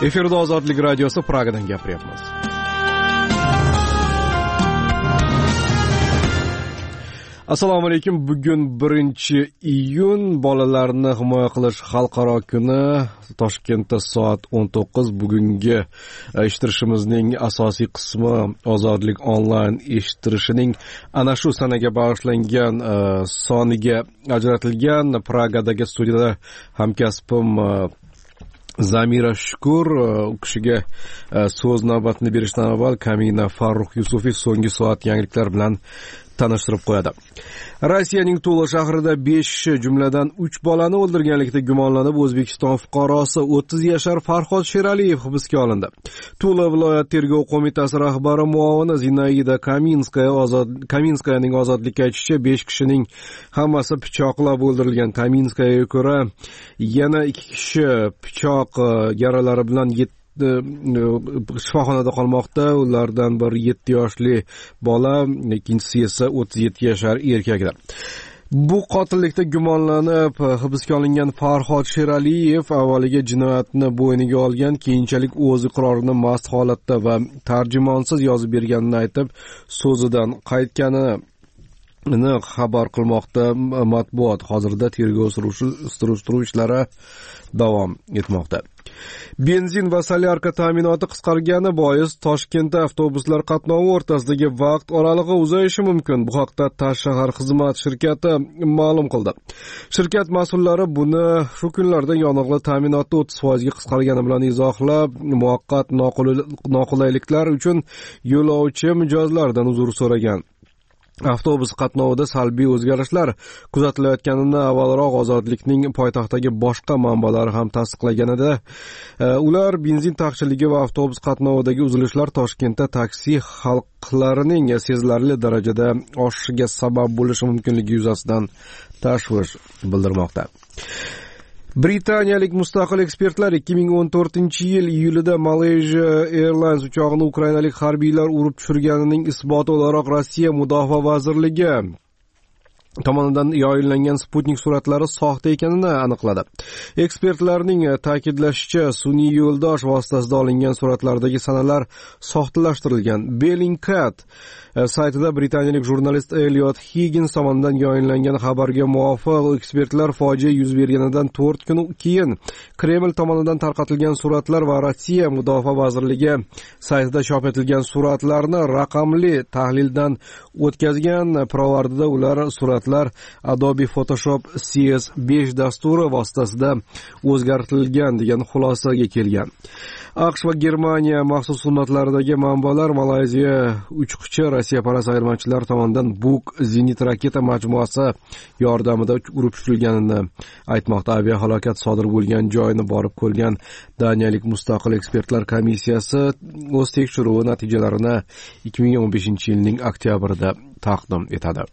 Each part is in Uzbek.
Efirda Ozodlik radiosi Pragadan gapiryapmiz. Assalomu alaykum. Bugun 1-iyun bolalarni himoya qilish xalqaro kuni. Toshkentda soat 19. Bugungi eshittirishimizning asosiy qismi Ozodlik onlayn eshittirishining ana shu sanaga bag'ishlangan soniga ajratilgan. Pragadagi studiyada hamkasbim Zamira Shukur, u kishiga so'z navbatini berishdan avval Kamina Farruh Yusufiy so'nggi soat yangiliklar bilan tanishtirib qo'yadi. Rossiyaning Tula shahrida 5 kishi, jumladan 3 bolani o'ldirganlikda gumonlanib O'zbekiston fuqarosi 30 yashar Farhod Sheraliyev hibsga olindi. Tula viloyat tergov qo'mitasi rahbari muovini Zinaida Kaminskayaning ozodlikka aytishicha 5 kishining hammasi pichoqlab o'ldirilgan. Kaminskayaga ko'ra yana 2 kishi pichoq yaralari bilan shifoxonada qolmoqda. Ulardan biri 7 yoshli bola, ikkinchisi esa 37 yashar erkaklar. Bu qotillikda gumonlanib hibsga olingan Farhod Sheraliyev avvaliga jinoyatni bo'yniga olgan, keyinchalik o'z iqrorini mast holatda va tarjimonsiz yozib berganini aytib, so'zidan qaytganini xabar qilmoqda matbuot. Hozirda tergov surishtiruv ishlari davom etmoqda. Benzin va solyarka ta'minoti qisqargani bois Toshkentda avtobuslar qatnovi o'rtasidagi vaqt oralig'i uzayishi mumkin. Bu haqda Tashshahar xizmat shirkati ma'lum qildi. Shirkat mas'ullari buni shu kunlarda yonilg'i ta'minotni 30% ga qisqargani bilan izohlab, muvaqqat noqulayliklar uchun yo'lovchi mijozlardan uzr so'ragan. Avtobus qatnovida salbiy o'zgarishlar kuzatilayotganini avvalroq Ozodlikning poytaxtdagi boshqa manbalari ham tasdiqlaganida, ular benzin taqchilligi va avtobus qatnovidagi uzilishlar Toshkentda taksi xalqlarining sezilarli darajada oshishiga sabab bo'lishi mumkinligi yuzasidan tashvish bildirmoqda. Britaniyalik mustaqil ekspertlar 2014-yil iyulida Malaysia Airlines uchog'ini ukrainalik harbiylar urib tushirganining isboti o'laroq Rossiya Mudofaa vazirligi tomonidan yoyillangan Sputnik suratlari soxta ekanini aniqladi. Ekspertlarning ta'kidlashicha, sun'iy yo'ldosh vositasida olingan suratlardagi sanalar soxtalashtirilgan. Bellingcat saytida britaniyalik jurnalist Elliot Higgins tomonidan yoyinlangan xabarga muvofiq, ekspertlar fojia yuz berganidan 4 kun keyin Kreml tomonidan tarqatilgan suratlar va Rossiya Mudofaa vazirligi saytida chop etilgan suratlarni raqamli tahlildan o'tkazgan. Pirovardida ular suratlar Adobe Photoshop CS5 dasturi vositasida o'zgartirilgan degan xulosaga kelgan. AQSh va Germaniya maxsus xizmatlaridagi manbalar Malayziya uchquchi Rossiyaparast ayirmachilar tomonidan Buk zenit raketa majmuasi yordamida urib tushirilganini aytmoqda. Aviahalokat sodir bo'lgan joyni borib ko'rgan daniyalik mustaqil ekspertlar komissiyasi o'z tekshiruvi natijalarini 2015-yilning oktyabrida taqdim etadi.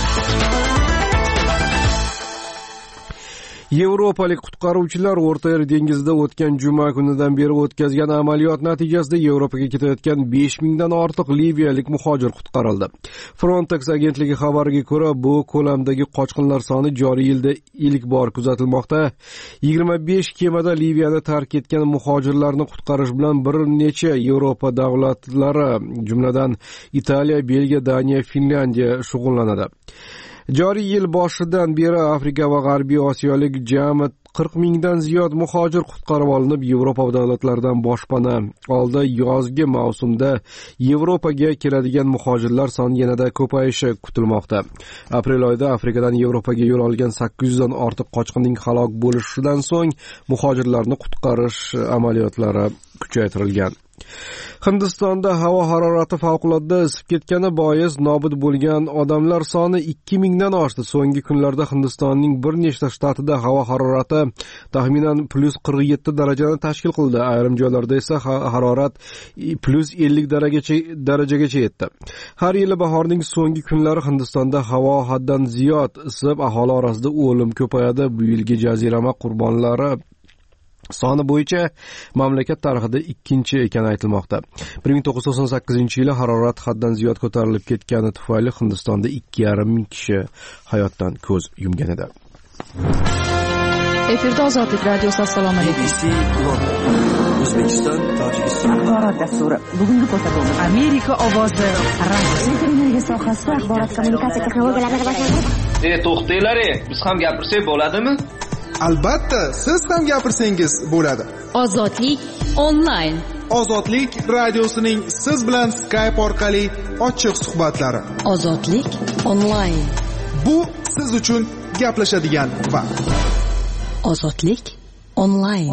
Yevropalik qutqaruvchilar O'rta Yer dengizida o'tgan juma kunidan beri o'tkazgan amaliyot natijasida Yevropaga ketayotgan 5000 dan ortiq liviyalik muhojir qutqarildi. Frontex agentligi xabariga ko'ra, bu ko'lamdagi qochqinlar soni joriy yilda ilk bor kuzatilmoqda. 25 kemada Liviyani tark etgan muhojirlarni qutqarish bilan bir necha Yevropa davlatlari, jumladan Italiya, Belgiya, Daniya, Finlandiya shug'ullanadi. Joriy yil boshidan beri Afrika va G'arbiy Osiyolik jami 40 dan ziyod muhojir qutqarib olinib, Yevropa davlatlaridan boshpana oldi. Yozgi mavsumda Yevropaga keladigan muhojirlar soni yanada ko'payishi kutilmoqda. Aprel oyida Afrikadan Yevropaga yo'l olgan 800 dan ortiq qochqinning halok bo'lishidan so'ng muhojirlarni qutqarish amaliyotlari kuchaytirilgan. Hindistonda havo harorati favqulodda isib ketgani bois nobud bo'lgan odamlar soni 2000 dan oshdi. So'nggi kunlarda Hindistonning bir nechta shtatida havo harorati taxminan +47 darajani tashkil qildi. Ayrim joylarda esa harorat +50 darajagacha yetdi. Har yili bahorning so'nggi kunlari Hindistonda havo haddan ziyod isib, aholi orasida o'lim ko'payadi. Bu yilgi jazirama qurbonlari soni bo'yicha mamlakat tarixida ikkinchi ekani aytilmoqda. 1998-yili harorat haddan ziyod ko'tarilib ketgani tufayli Hindistonda 2,5 ming kishi hayotdan ko'z yumgan edi. Efirda Ozodlik radiosi. Assalomu alaykum. O'zbekiston, Tojikiston. Axborot dasturi. Bugungi ko'rsatuvimiz Amerika ovozi radio sohasida axborot kommunikatsiya texnologiyalarini rivojlantirish. To'xtanglar, biz ham gapirsak bo'ladimi? Albatta, siz ham gapirsangiz bo'ladi. Ozodlik onlayn. Ozodlik radiosining siz bilan Skype orqali ochiq suhbatlari. Ozodlik onlayn. Bu siz uchun gaplashadigan vaqt. Ozodlik onlayn.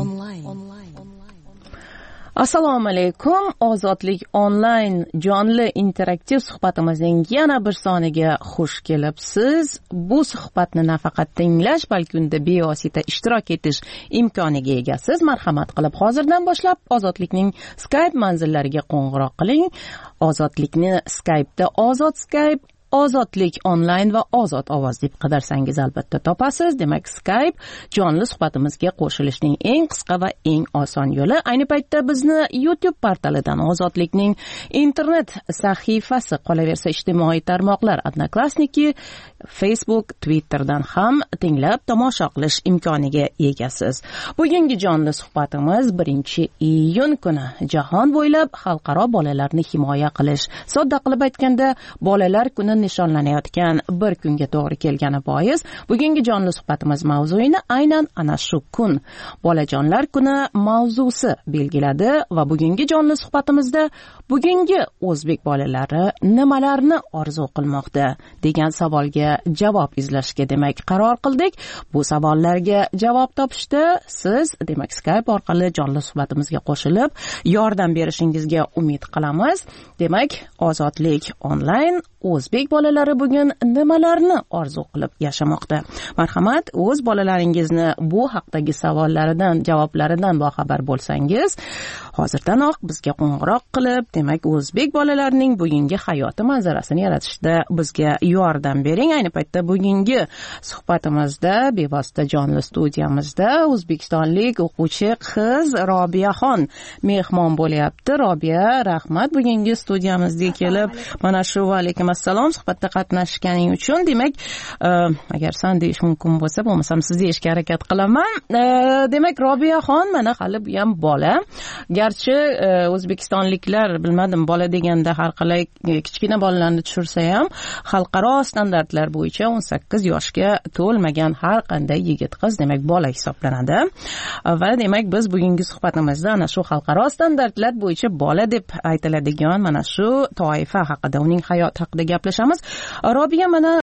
Assalomu alaykum. Ozodlik onlayn jonli interaktiv suhbatimizning yana bir soniga xush kelibsiz. Bu suhbatni nafaqat tinglash, balki unda bevosita ishtirok etish imkoniga egasiz. Marhamat qilib hozirdan boshlab Ozodlikning Skype manzillariga qo'ng'iroq qiling. Ozodlikni Skype'da Ozod Skype, Ozodlik onlayn va Ozod ovoz deb qidirsangiz albatta topasiz. Demak, Skype jonli suhbatimizga qo'shilishning eng qisqa va eng oson yo'li. Ayni paytda bizni YouTube portalidan, Ozodlikning internet sahifasi, qolaversa ijtimoiy tarmoqlar Odnoklassniki, Facebook, Twitterdan ham tinglab tomosha qilish imkoniga egasiz. Bugungi jonli suhbatimiz 1-iyun kuni jahon bo'ylab xalqaro bolalarni himoya qilish, sodda qilib aytganda bolalar kuni nishonlanayotgan bir kunga to'g'ri kelgani bois bugungi jonli suhbatimiz mavzuini aynan ana shu kun, bolajonlar kuni mavzusi belgiladi va bugungi jonli suhbatimizda bugungi o'zbek bolalari nimalarni orzu qilmoqda degan savolga javob izlashga demak qaror qildik. Bu savollarga javob topishda siz demak Skype orqali jonli suhbatimizga qo'shilib yordam berishingizga umid qilamiz. Demak, Ozodlik onlayn o'zbek bolalari bugun nimalarni orzu qilib yashamoqda? Marhamat, o'z bolalaringizni bu haqdagi savollaridan, javoblaridan boxabar bo'lsangiz, hozirdanoq bizga qo'ng'iroq qilib, demak, o'zbek bolalarining bugungi hayoti manzarasini yaratishda bizga yordam bering. Ayni paytda bugungi suhbatimizda bevosita jonli studiyamizda o'zbekistonlik o'quvchi qiz Robiyaxon mehmon bo'lyapti. Robiya, rahmat bugungi studiyamizga kelib, mana shu va alaykum assalom suhbatda qatnashganing uchun. Demak, agar san deyish mumkin bo'lsa, bo'lmasam siz deyishga harakat qilaman. Demak, Robiyaxon mana hali bu ham bola. Garchi o'zbekistonliklar bilmadim, bola deganda har qalay kichkina bolalarni tushirsa ham xalqaro standartlar bo'yicha 18 yoshga to'lmagan har qanday yigit qiz demak bola hisoblanadi. Va demak biz bugungi suhbatimizda ana shu xalqaro standartlar bo'yicha bola deb aytiladigan mana shu toifa haqida, uning hayoti haqida gaplashamiz. Robiya, mana